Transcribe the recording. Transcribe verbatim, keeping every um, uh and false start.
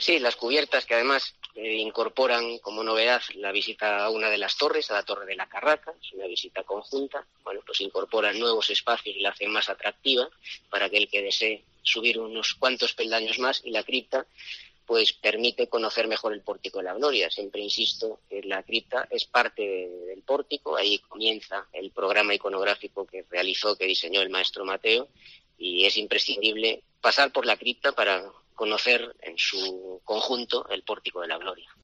Sí, las cubiertas que además eh, incorporan como novedad la visita a una de las torres, a la Torre de la Carraca, es una visita conjunta, bueno, pues incorporan nuevos espacios y la hacen más atractiva para aquel que desee subir unos cuantos peldaños más, y la cripta pues permite conocer mejor el Pórtico de la Gloria. Siempre insisto que la cripta es parte de, del pórtico, ahí comienza el programa iconográfico que realizó, que diseñó el maestro Mateo, y es imprescindible pasar por la cripta para conocer en su conjunto el Pórtico de la Gloria.